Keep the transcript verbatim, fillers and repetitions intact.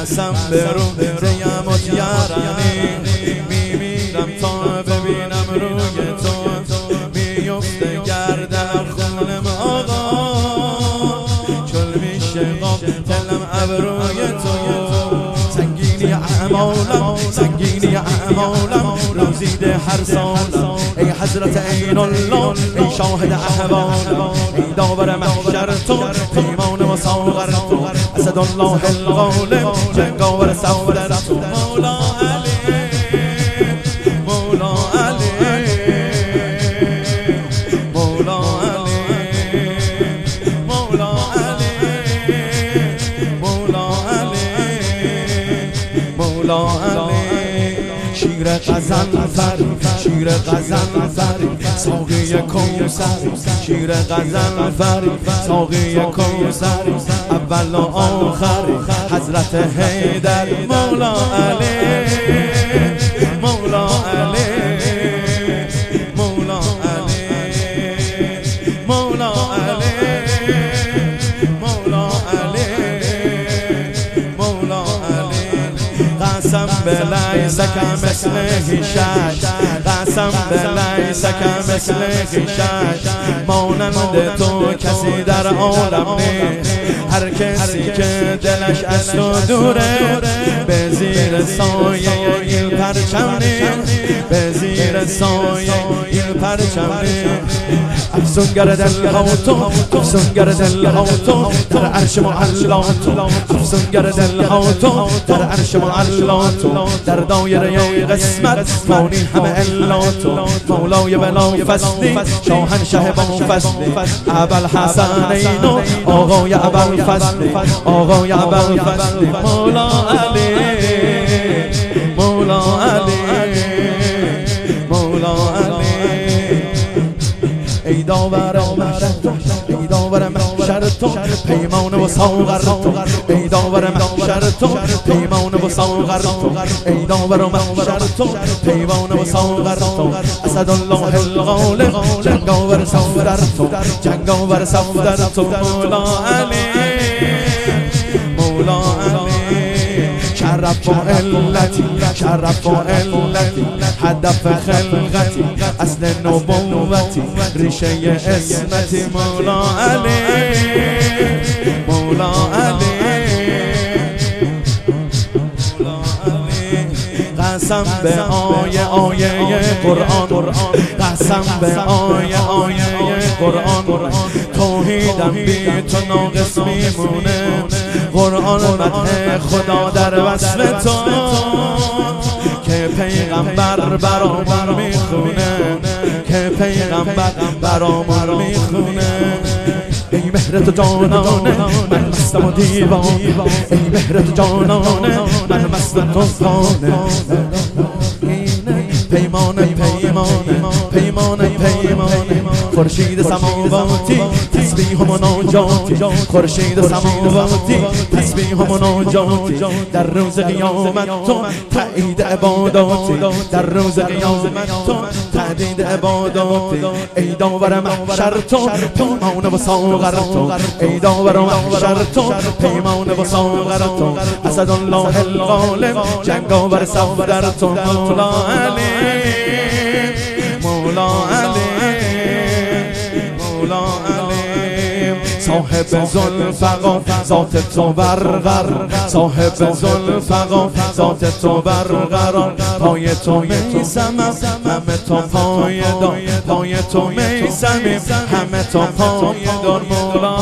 قسم به روزیم و یارانی میمیرم تا ببینم روی تو میفته گردنم خونم آقا چل میشه قاب دلم ابروی تو سنگینی اعمالم سنگینی اعمالم روزیده هر سالم ای حضرت عین الله ای شاهد احوالم ای داور محشر تو پیمان و ساغر تو اسد الله الغالب جنگاور صفدر تو مولا علی مولا علی مولا علی مولا علی مولا علی مولا علی شیر غزل فر شیر غزل فر ساقی کوثر شیر غزل فر ساقی کوثر اول و آخر حضرت حیدر مولا علی مولا علی مولا علی مولا علی مولا علی مولا علی قسم بلیس کمثله شش قسم بلیس کمثله شش مانند تو کسی در عالم نیست هر کسی که دلش از تو دوره به زیر سایه این پرچم نیست به زیر سایه این پرچم نیست افسونگر دل ها تو افسونگر دل ها تو در عرش معلا تو افسونگر دل ها تو در عرش معلا تو در دایره قسمت فانی همه الا تو مولای بلا فصلی شاهنشه با فصلی ابل حسنین و آقای ابل فصلی آقای ابل فصلی مولا علی مولا علی مولا علی ای داور محشر تو ای داور محشر تو پیمان و ساغر تو ای داور محشر تو پیمان و ساغر تو ای داور محشر تو پیمان و ساغر تو اسد الله الغالب جنگاور صفدر تو جنگاور صفدر تو مولا علی مولا علی شرف و علتی شرف و علتی هدف خلقتی اصل نبوتی ریشه اسمتی مولا علی مولا علی قسم به آیه آیه قرآن قسم به آیه آیه قرآن توحیدم بی تو ناقص میمونه قرآن مدح خدا در وصف تو که پیغمبر برامون میخونه که پیغمبر برامون میخونه ای مهر تو جانانه من مستم و دیوانه ای مهر تو جانانه من مستم تو خانه پیمانه پیمانه پیمانه پیمانه خورشید سماواتی تسبیح و مناجاتی خورشید سماواتی تسبیح و مناجاتی در روز قیامت تو تایید عباداتی در روز قیامت تو تایید عباداتی ای داور محشر تو پیمان و ساغر تو ای داور محشر تو پیمان و ساغر تو اسد الله الغالب جنگاور صفدر تو مولا علی مولا علی مولا علی صاحب ذوالفقار ذات تو برقرار صاحب ذوالفقار ذات تو برقرار پای تو میسمم همه تو پای دار پای تو میسمیم همه تو پای دار مولا